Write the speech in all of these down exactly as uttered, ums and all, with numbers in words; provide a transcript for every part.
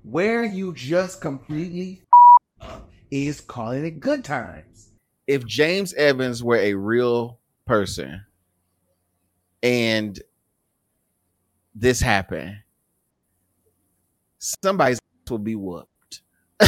Where you just completely up is calling it Good Times. If James Evans were a real person and this happened, somebody's will be whooped.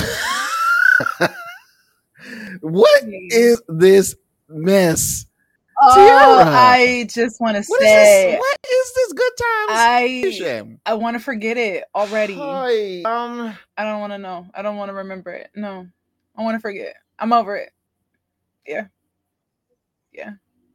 What is this mess? Oh, Tiara, I just want to what say, is this? What is this Good Times? I I want to forget it already. Hi, um, I don't want to know. I don't want to remember it. No, I want to forget. I'm over it. Yeah, yeah.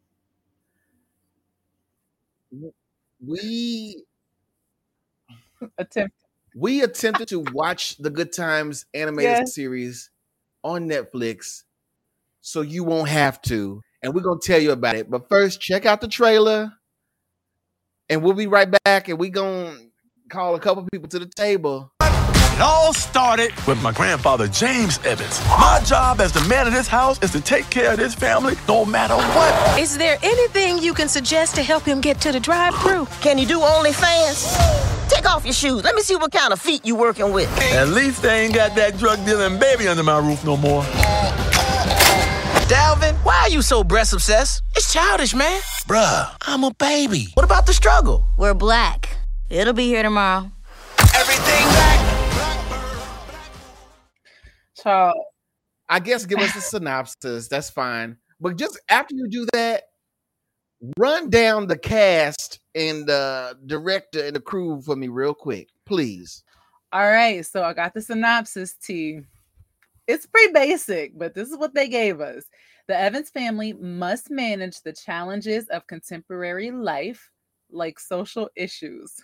We Attempt. we attempted to watch the Good Times animated Yeah. series on Netflix, so you won't have to. And we're gonna tell you about it. But first, check out the trailer, and we'll be right back. And we're gonna call a couple people to the table. It all started with my grandfather, James Evans. My job as the man of this house is to take care of this family no matter what. Is there anything you can suggest to help him get to the drive-thru? Can you do OnlyFans? Take off your shoes. Let me see what kind of feet you working with. At least they ain't got that drug-dealing baby under my roof no more. Dalvin, why are you so breast obsessed? It's childish, man. Bruh, I'm a baby. What about the struggle? We're black. It'll be here tomorrow. Everything black. Child. I guess give us a synopsis. That's fine. But just after you do that, run down the cast and the director and the crew for me real quick, please. All right, so I got the synopsis, T. It's pretty basic, but this is what they gave us. The Evans family must manage the challenges of contemporary life, like social issues.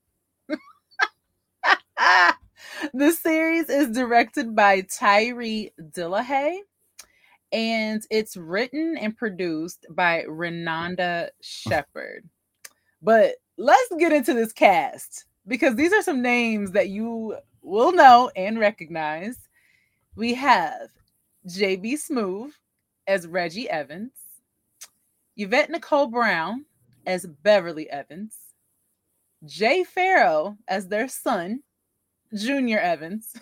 The series is directed by Tyree Dillahay, and it's written and produced by Renanda Shepard. But let's get into this cast, because these are some names that you will know and recognize. We have J B. Smoove as Reggie Evans, Yvette Nicole Brown as Beverly Evans, Jay Farrow as their son, Junior Evans,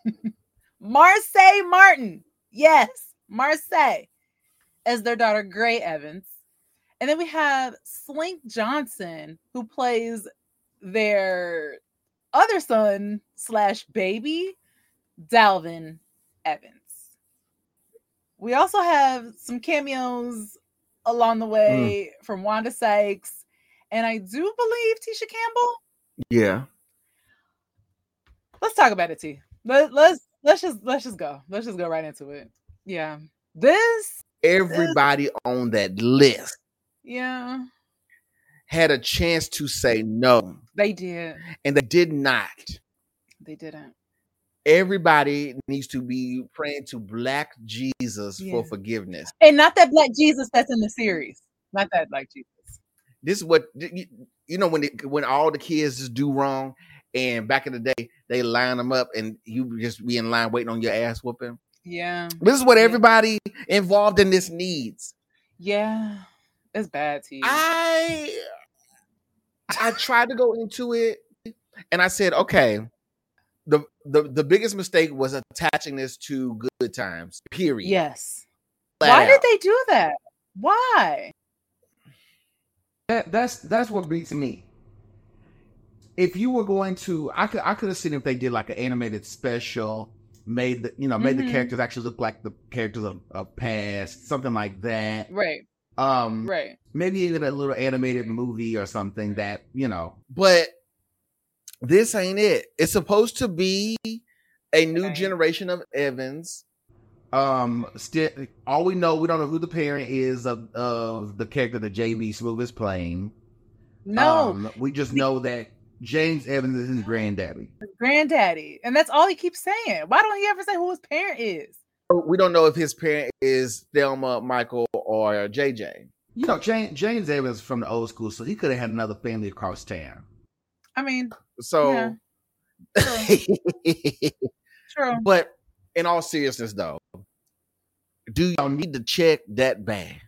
Marseille Martin, yes, Marseille, as their daughter Gray Evans, and then we have Slink Johnson, who plays their other son slash baby, Dalvin Evans. We also have some cameos along the way mm. from Wanda Sykes, and I do believe Tisha Campbell. Yeah. Let's talk about it, T. Let, let's let's just let's just go. Let's just go right into it. Yeah. This everybody this, on that list. Yeah. Had a chance to say no. They did. And they did not. They didn't. Everybody needs to be praying to Black Jesus yeah. for forgiveness. And not that Black Jesus that's in the series. Not that Black Jesus. This is what, you know, when they, when all the kids just do wrong, and back in the day, they line them up and you just be in line waiting on your ass whooping. Yeah. This is what everybody yeah. involved in this needs. Yeah. It's bad to you. I, I tried to go into it and I said, okay, The, the the biggest mistake was attaching this to Good Times, period. Yes. Flat Why out. did they do that? Why? That, that's that's what beats me. If you were going to, I could I could have seen if they did like an animated special, made the you know made mm-hmm. the characters actually look like the characters of, of past, something like that. Right. Um. Right. Maybe even a little animated movie or something that you know. But this ain't it. It's supposed to be a new okay. generation of Evans. Um, still, all we know, we don't know who the parent is of, of the character that J B. Smoove is playing. No, um, we just know that James Evans is his granddaddy. His granddaddy, and that's all he keeps saying. Why don't he ever say who his parent is? We don't know if his parent is Thelma, Michael, or J J. You know, James, James Evans is from the old school, so he could have had another family across town. I mean, so, yeah. True. True. But in all seriousness, though, do y'all need to check that bad?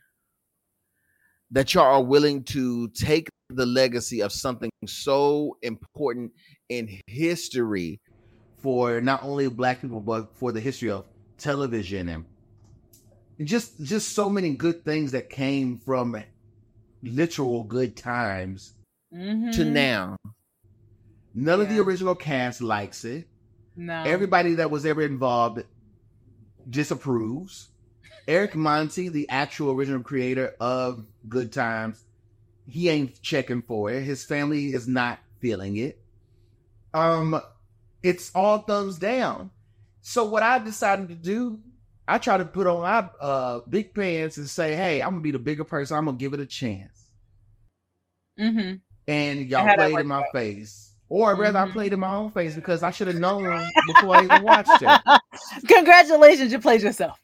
That y'all are willing to take the legacy of something so important in history for not only Black people but for the history of television and just just so many good things that came from literal good times Mhm. To now. None of the Yeah. original cast likes it. No. Everybody that was ever involved disapproves. Eric Monty, the actual original creator of Good Times, he ain't checking for it. His family is not feeling it. Um, it's all thumbs down. So what I decided to do, I try to put on my uh, big pants and say, hey, I'm gonna be the bigger person. I'm gonna give it a chance. Mm-hmm. And And y'all how'd that played work in my out? face. Or rather, Mhm. I played in my own face because I should have known before I even watched it. Congratulations, you played yourself.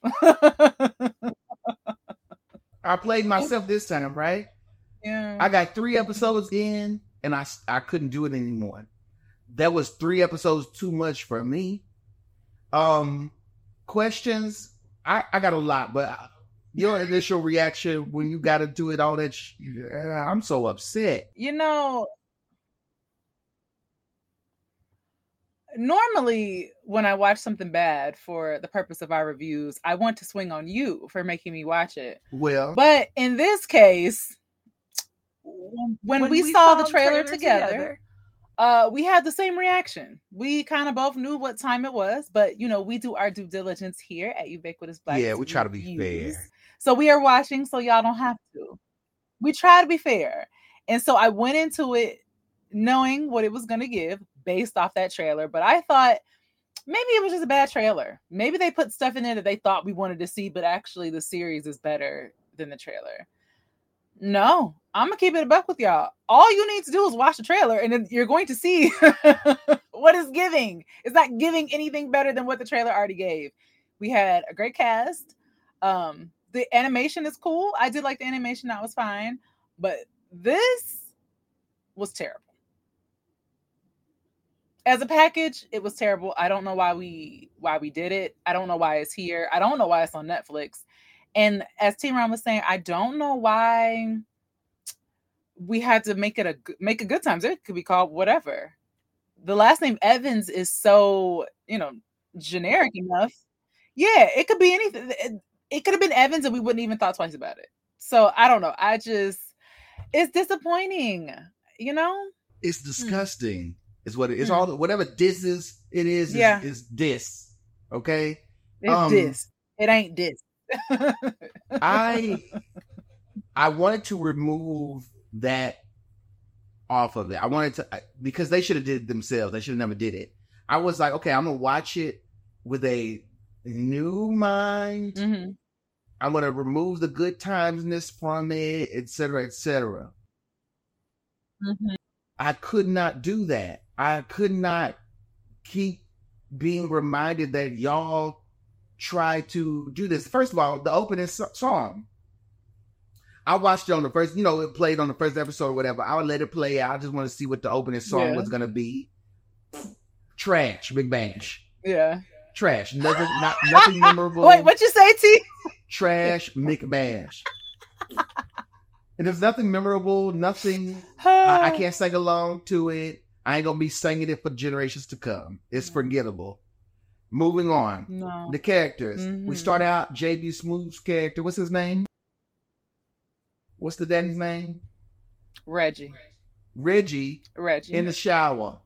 I played myself this time, right? Yeah. I got three episodes in, and I, I couldn't do it anymore. That was three episodes too much for me. Um, questions, I, I got a lot, but your initial reaction when you got to do it, all that, sh- I'm so upset. You know, normally when I watch something bad for the purpose of our reviews, I want to swing on you for making me watch it. Well, But in this case, when, we, saw, the trailer, together, uh, we had the same reaction. We kind of both knew what time it was, but you know, we do our due diligence here at Ubiquitous Black. yeah, we try to be Reviews. fair. So we are watching, so y'all don't have to. We try to be fair. And so I went into it knowing what it was going to give based off that trailer, but I thought maybe it was just a bad trailer. Maybe they put stuff in there that they thought we wanted to see, but actually the series is better than the trailer. No, I'm gonna keep it a buck with y'all. All you need to do is watch the trailer, and then you're going to see what it's giving. It's not giving anything better than what the trailer already gave. We had a great cast. Um, the animation is cool. I did like the animation; that was fine. But this was terrible. As a package, it was terrible. I don't know why we why we did it. I don't know why it's here. I don't know why it's on Netflix. And as T-Ron was saying, I don't know why we had to make it a make a Good Times. It could be called whatever. The last name Evans is so, you know, generic enough. Yeah, it could be anything. It, it could have been Evans and we wouldn't even thought twice about it. So I don't know. I just it's disappointing, you know? It's disgusting. Is what it is. Hmm. All the, whatever this is, it is. Yeah. is, is this. Okay. It's Um, this. It ain't this. I I wanted to remove that off of it. I wanted to because they should have did it themselves. They should have never did it. I was like, okay, I'm gonna watch it with a new mind. Mm-hmm. I'm gonna remove the good timesness from it, et cetera, et cetera. Mm-hmm. I could not do that. I could not keep being reminded that y'all try to do this. First of all, the opening so- song. I watched it on the first, you know, it played on the first episode or whatever. I would let it play. I just want to see what the opening song Yeah. was going to be. Trash, Big Bash. Yeah. Trash. Nothing, not, nothing memorable. Wait, what you say, T? Trash, Mick Bash. And there's nothing memorable, nothing, I, I can't sing along to it. I ain't going to be singing it for generations to come. It's forgettable. Moving on. No. The characters. Mhm. We start out J B Smooth's character. What's his name? What's the daddy's name? Reggie. Reggie Reggie. in the shower.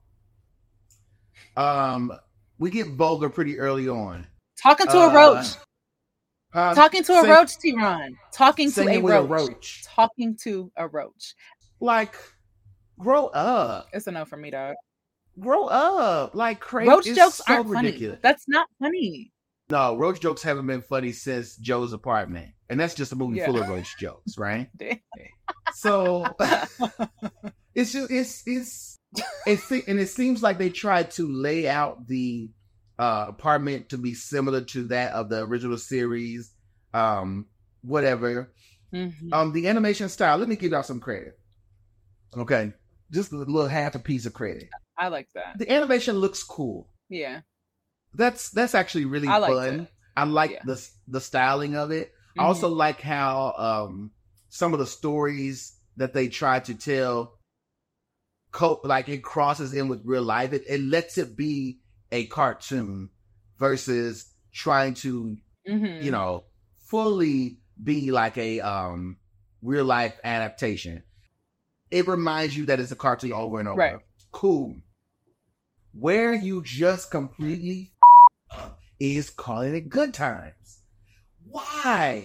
Um, we get vulgar pretty early on. Talking to Uh, a roach. Uh, Talking to a sing- roach, T-Ron. Talking to singing a with roach. a roach. Talking to a roach. Like, grow up. It's a no for me, dog. Grow up. Like, crazy. Roach it's jokes so aren't ridiculous. funny. That's not funny. No, roach jokes haven't been funny since Joe's Apartment. And that's just a movie Yeah. full of roach jokes, right? Damn. So it's just it's it's it's and it seems like they tried to lay out the uh, apartment to be similar to that of the original series, um, whatever. Mhm. Um, the animation style. Let me give y'all some credit. Okay, just a little half a piece of credit. I like that. The animation looks cool. Yeah. That's that's actually really I liked fun. it. I like Yeah. the the styling of it. I Mhm. also like how um, some of the stories that they try to tell, co- like it crosses in with real life. It, it lets it be a cartoon versus trying to, Mhm. you know, fully be like a um real life adaptation. It reminds you that it's a cartoon over and over. Right. Cool. Where you just completely up is calling it Good Times. Why?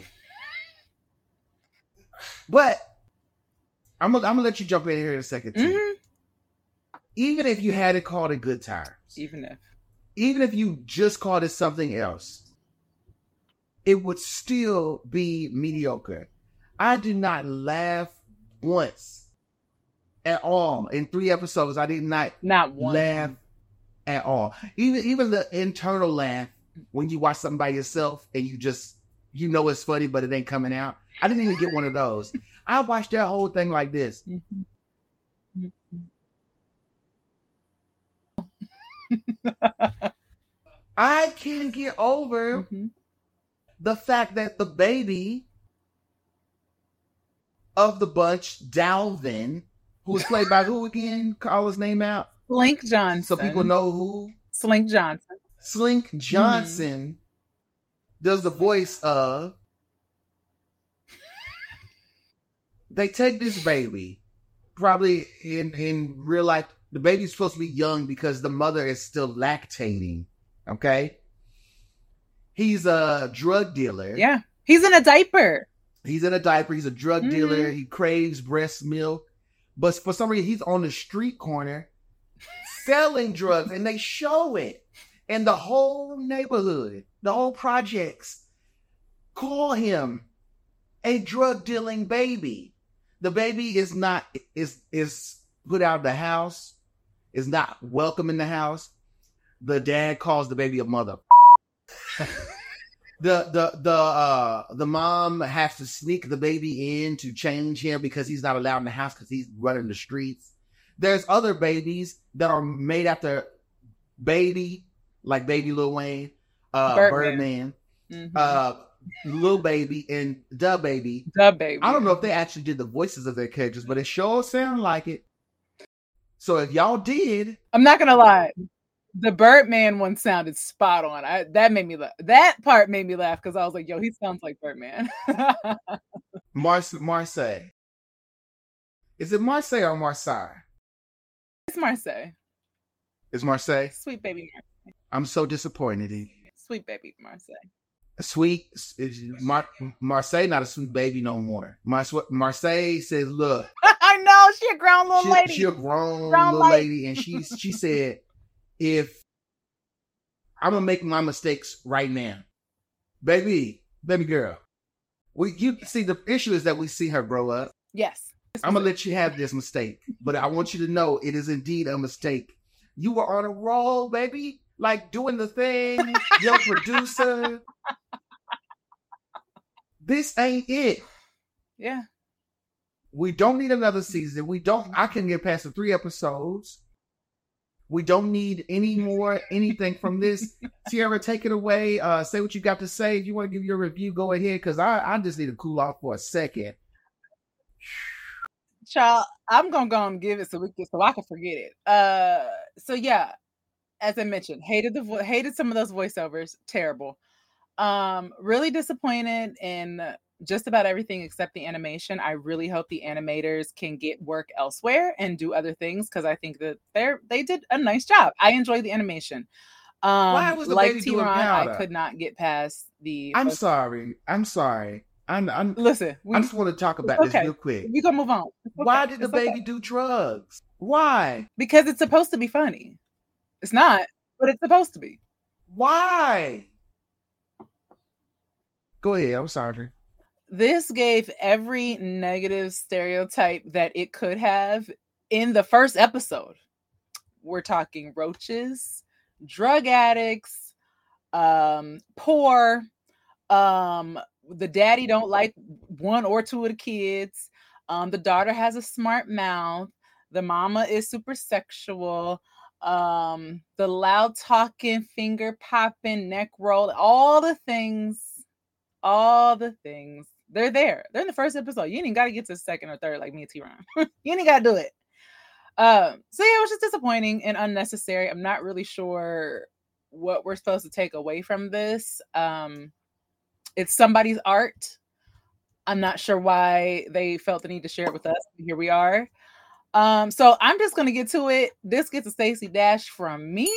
But I'm gonna I'm gonna let you jump in here in a second too. Mhm. Even if you had it called it Good Times, Even if. even if you just called it something else, it would still be mediocre. I did not laugh once at all in three episodes. I did not Not one. laugh at all. Even even the internal laugh when you watch something by yourself and you just you know it's funny, but it ain't coming out. I didn't even get one of those. I watched that whole thing like this. Mhm. I can't get over Mhm. the fact that the baby of the bunch, Dalvin, who was played by who again? Call his name out. Slink Johnson. So people know who. Slink Johnson. Slink Johnson does the voice of. They take this baby, probably in, in real life, the baby's supposed to be young because the mother is still lactating. Okay? He's a drug dealer. Yeah. He's in a diaper. He's in a diaper. He's a drug Mhm. dealer. He craves breast milk. But for some reason, he's on the street corner selling drugs, and they show it. And the whole neighborhood, the whole projects, call him a drug dealing baby. The baby is not is is put out of the house, is not welcome in the house. The dad calls the baby a mother. The the the uh the mom has to sneak the baby in to change him because he's not allowed in the house because he's running the streets. There's other babies that are made after Baby, like Baby Lil Wayne, uh Birdman. Birdman, Mhm. uh Lil Baby, and Da Baby. The baby. I don't know if they actually did the voices of their characters, but it sure sounded like it. So if y'all did, I'm not gonna lie. The Birdman one sounded spot on. I that made me laugh. That part made me laugh because I was like, "Yo, he sounds like Birdman." Mars Marseille. Is it Marseille or Marseille? It's Marseille. It's Marseille. Sweet baby Marseille. I'm so disappointed in you. Sweet baby Marseille. Sweet is Mar- Marseille, not a sweet baby no more. Mar- Marseille says, "Look, I know she a grown little she, lady. she a grown Grown little lady. lady, and she she said, if I'm gonna make my mistakes right now, baby, baby girl, we you see the issue is that we see her grow up. Yes. I'm gonna let you have this mistake, but I want you to know it is indeed a mistake. You were on a roll, baby, like doing the thing, your producer. This ain't it. Yeah. We don't need another season. We don't. I can get past the three episodes. We don't need any more anything from this. Tierra, take it away. Uh, say what you got to say. If you want to give your review, go ahead, because I, I just need to cool off for a second. Child, I'm gonna go and give it so we can, so I can forget it. Uh, so yeah, as I mentioned, hated the vo- hated some of those voiceovers. Terrible. Um, really disappointed in just about everything except the animation. I really hope the animators can get work elsewhere and do other things because I think that they're they did a nice job. I enjoyed the animation. Um, Why was the like baby doing T-Ron, powder? I could not get past the. I'm first- sorry. I'm sorry. I'm. I'm Listen, we, I just want to talk about it's this okay. real quick. we gonna move on. It's Why okay. did the It's okay. baby do drugs? Why? Because it's supposed to be funny. It's not, but it's supposed to be. Why? Go ahead. I'm sorry. This gave every negative stereotype that it could have in the first episode. We're talking roaches, drug addicts, um, poor, um, the daddy don't like one or two of the kids. Um, the daughter has a smart mouth. The mama is super sexual. Um, the loud talking, finger popping, neck roll, all the things, all the things. They're there. They're in the first episode. You ain't even got to get to the second or third like me and T-Ron. You ain't got to do it. Um, so yeah, it was just disappointing and unnecessary. I'm not really sure what we're supposed to take away from this. Um, it's somebody's art. I'm not sure why they felt the need to share it with us. Here we are. Um, so I'm just gonna get to it. This gets a Stacey Dash from me.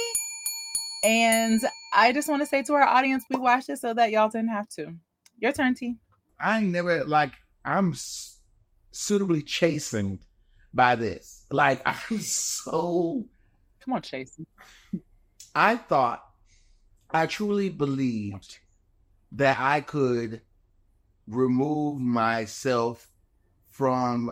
And I just want to say to our audience, we watched it so that y'all didn't have to. Your turn, T. I never, like, I'm s- suitably chastened by this. Like, I'm so... Come on, Chase. I thought, I truly believed that I could remove myself from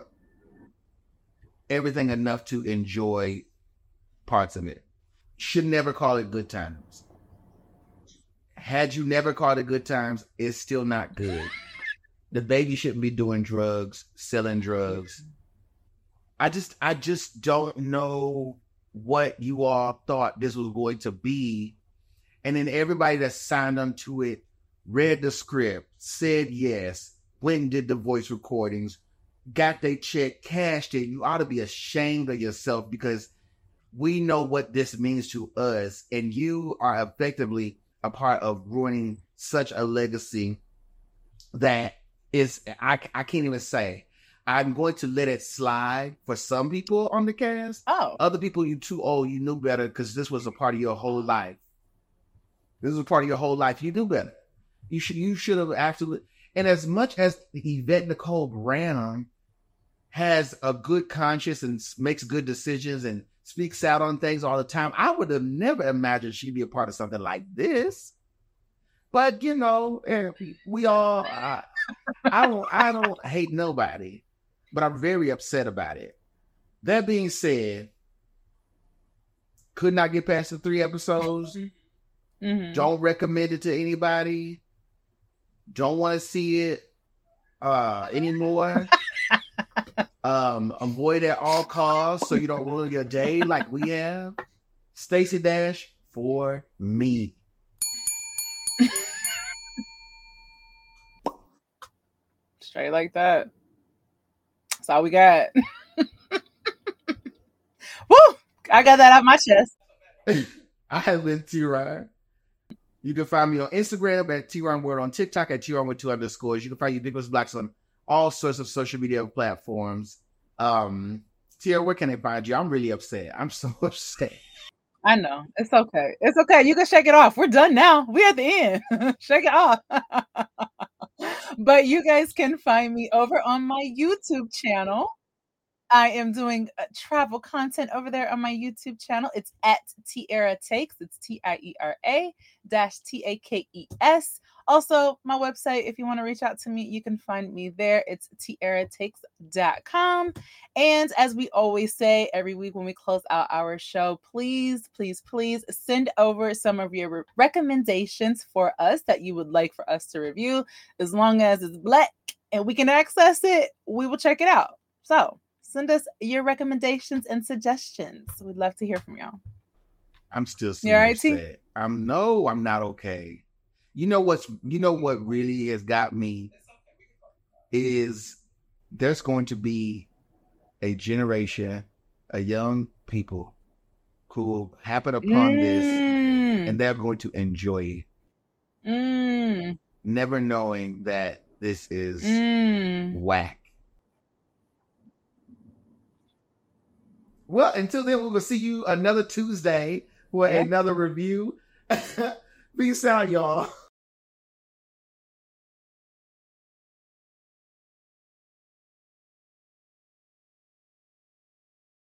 everything enough to enjoy parts of it. Should never call it good times. Had you never called it good times, it's still not good. The baby shouldn't be doing drugs, selling drugs. I just, I just don't know what you all thought this was going to be. And then everybody that signed on to it read the script, said yes, went and did the voice recordings, got their check, cashed it. You ought to be ashamed of yourself, because we know what this means to us, and you are effectively a part of ruining such a legacy that is, I, I can't even say. I'm going to let it slide for some people on the cast. Oh. Other people, you too old, you knew better, because this was a part of your whole life. This was a part of your whole life. You knew better. You should you should have actually, and as much as Yvette Nicole Brown has a good conscience and makes good decisions and speaks out on things all the time, I would have never imagined she'd be a part of something like this. But you know, we all, I, I don't, I don't hate nobody, but I'm very upset about it. That being said, could not get past the three episodes. Mm-hmm. Don't recommend it to anybody. Don't want to see it uh, anymore. um, avoid at all costs so you don't ruin your day like we have. Stacey Dash for me. Straight like that. That's all we got. Woo! I got that out my chest. I have been T-Ron. You can find me on Instagram at T-Ron Word, on TikTok at T-Ron with two underscores. You can find Ubiquitous Blacks on all sorts of social media platforms. Um, Tia, where can they find you? I'm really upset. I'm so upset. I know. It's okay. It's okay. You can shake it off. We're done now. We're at the end. Shake it off. But you guys can find me over on my YouTube channel. I am doing uh, travel content over there on my YouTube channel. It's at Tiara Takes. It's T I E R A dash T A K E S. Also, my website, if you want to reach out to me, you can find me there. It's tiara takes dot com. And as we always say every week when we close out our show, please, please, please send over some of your re- recommendations for us that you would like for us to review. As long as it's Black and we can access it, we will check it out. So send us your recommendations and suggestions. We'd love to hear from y'all. I'm still so You all right, upset. T? I'm no, I'm not okay. You know what's you know what really has got me is there's going to be a generation, a young people who will happen upon Mm. this and they're going to enjoy it. Mm. Never knowing that this is Mm. whack. Well, until then, we will see you another Tuesday for Yeah. another review. Peace out, y'all.